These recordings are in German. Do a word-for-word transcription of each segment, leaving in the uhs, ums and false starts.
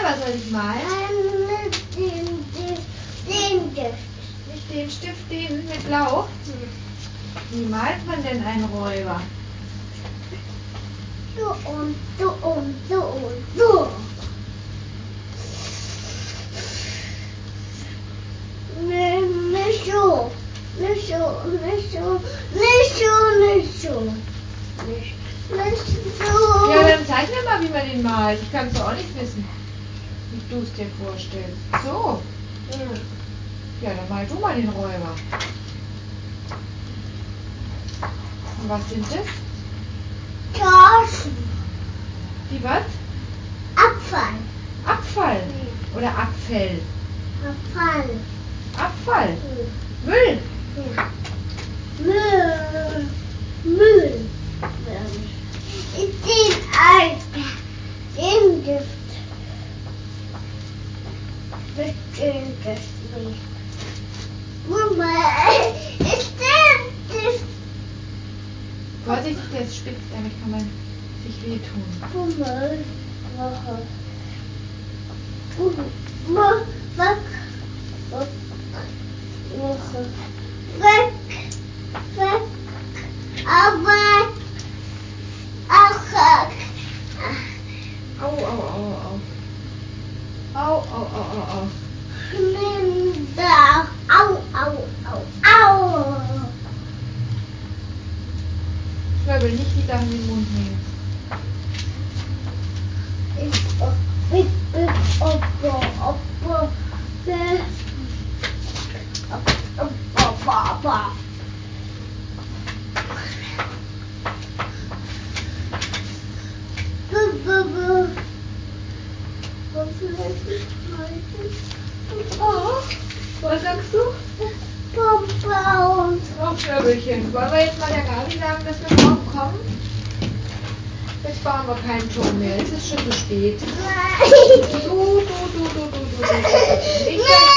was soll ich malen? Ähm, den, den, den Stift. Nicht den Stift, den mit Blau? Wie malt man denn einen Räuber? So und so und so und so. Ne, nicht so. Nicht so, nicht so, nicht so, nicht so. Nicht, nicht so. Ja, dann zeig mir mal, wie man den malt. Ich kann es doch auch nicht wissen, wie du es dir vorstellst. So. Ja. Ja, dann mal du mal den Räuber. Und was sind das? Taschen. Die was? Abfall. Abfall. Oder Abfell. Abfall. Abfall. Müll. Ja. Müll. Müll. Ich den Alter. Den Gift. Bestimmt das nicht. Mama, ist der Gift? Vorsichtig, der ist spitz, damit kann man sich wehtun. Mama, Mama. Mama, weg. Weg. Weg. Aber. Ach. Au, au, au, au. Au, au, au, au, au. Nimm da. Au, au, au, au. Schwörbel, nicht die Sachen in den Mund nehmen. Ich bin Oppo, Oppo, Papa. Was sagst du? Papa und Oh, Schwörbelchen. Wollen wir jetzt mal der Gabi sagen, dass wir morgen kommen? Jetzt bauen wir keinen Turm mehr. Es ist schon zu spät. Du, du, du, du, du, du, du, du. Ich sag,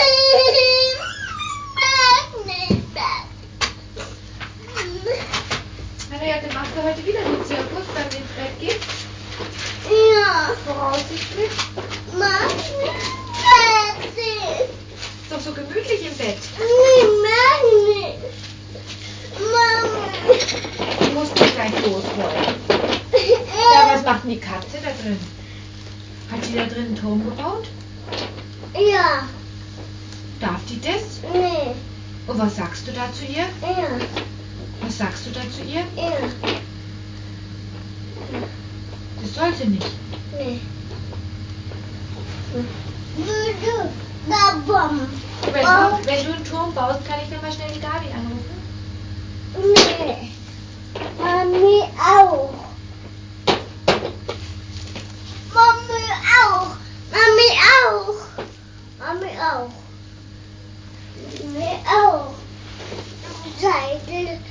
Henriette, machst du heute wieder den Zirkus, wenn du ins Bett gehst? Ja, Voraussichtlich. Mama, Ist doch so gemütlich im Bett. Du musst nicht gleich losrollen. Ja, was macht denn die Katze da drin? Hat die da drin einen Turm gebaut? Ja, Darf die das? nee, Und was sagst du da zu ihr? ja, Was sagst du da zu ihr? ja, Das sollte nicht. nee. Würde da Bomben. Wenn du, wenn du einen Turm baust, kann ich dann mal schnell die Gabi anrufen? Nee. Mami auch. Mami auch. Mami auch. Mami auch. Mami auch. Seite.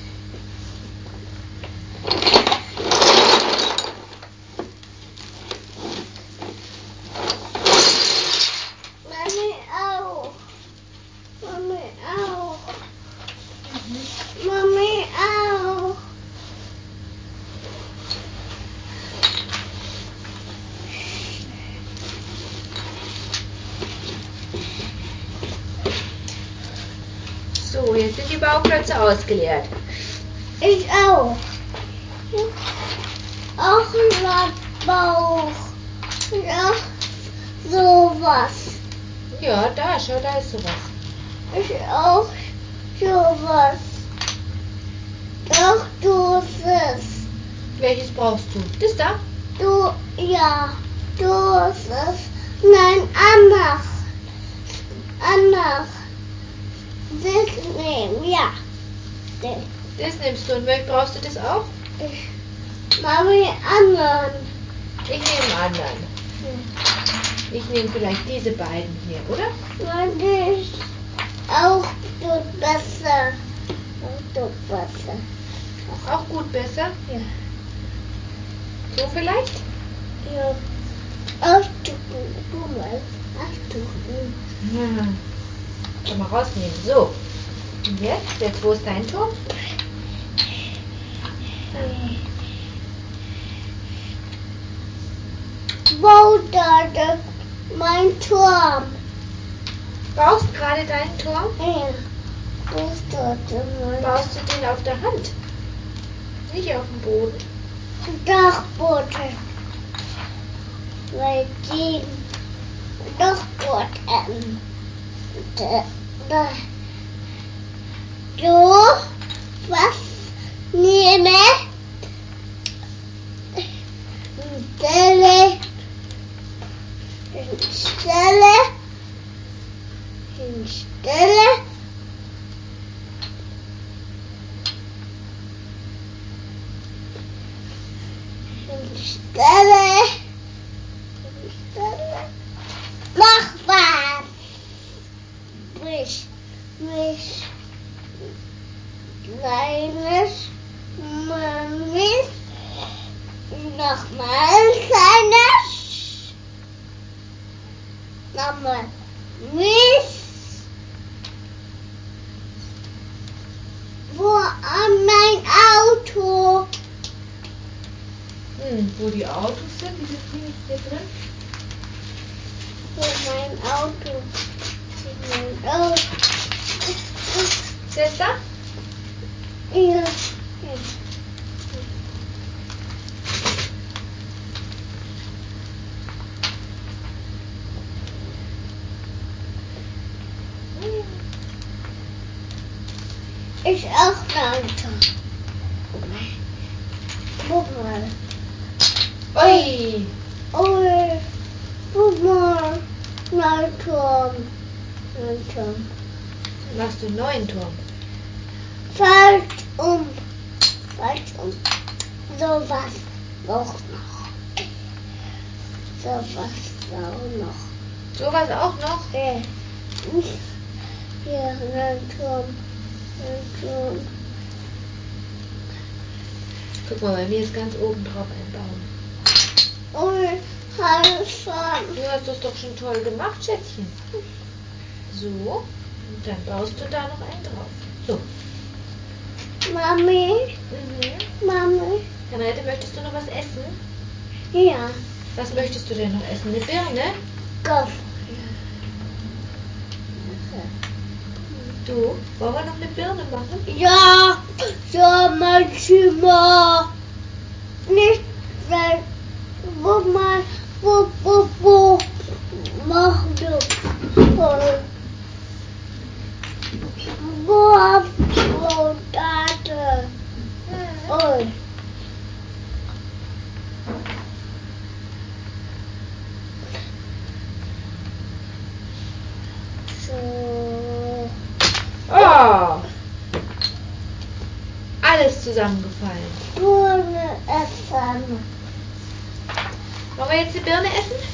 Mami auch. Mami auch. Mami auch. So, jetzt sind die Bauplätze ausgeleert. Ich auch. Auch über Bauch. Ja, sowas. Ja, da, schau, da ist sowas. Ich auch sowas. Doch du es. Welches brauchst du? Das da? Du, ja, du es. Nein, anders. Anders. Das nehmen, ja. Das. Das nimmst du. Und welch brauchst du das auch? Ich, Mami, anderen. Ich nehme einen anderen. Ich nehme vielleicht diese beiden hier, oder? Nein, das auch tut besser. Auch tut besser. Auch gut besser? Ja. So vielleicht? Ja. Ausdrücken. Guck mal. Ausdrücken. Hm. Kann mal rausnehmen. So. Und jetzt? Jetzt, wo ist dein Turm? Bau da, da mein Turm. Baust gerade deinen Turm? Ja. Das ist dort mein Baust du den auf der Hand? Nicht auf dem Boden? Dachboden. Weil die Dachboden. Da, da. So, was nehme? Stelle. Stelle. Stelle. Stelle. Stelle. Mach was. Mich. Mich. Kleines. Mich. Nochmal kleines. Nochmal. Mich. Wo an mein Auto? Hm, wo die Autos sind, die sind hier nicht hier drin. Wo mein Auto? Mein Auto. Ist der da? Ja. Ich auch ein Auto. Guck mal. Ui! Oh, guck mal. Mein Turm. Mein Turm. Machst du einen neuen Turm? Falsch um. Falsch um. So was auch noch. So was auch noch. Sowas auch noch? Ja. Hier, ein Turm. Ein Turm. Guck mal, bei mir ist ganz oben drauf ein Baum. Und halt schon. Du hast das doch schon toll gemacht, Schätzchen. So, und dann baust du da noch einen drauf. So. Mami, Mhm. Mami. Henriette, möchtest du noch was essen? Ja. Was möchtest du denn noch essen? Eine Birne? Kopf. Du, wollen wir noch eine Birne machen? Ja, ja, mein Zimmer. Nicht, weil, wo man, wo, wo, wo, mach du, wo, wo, wo, Tate, oh. So. Oh! Alles zusammengefallen. Birne essen. Wollen wir jetzt die Birne essen?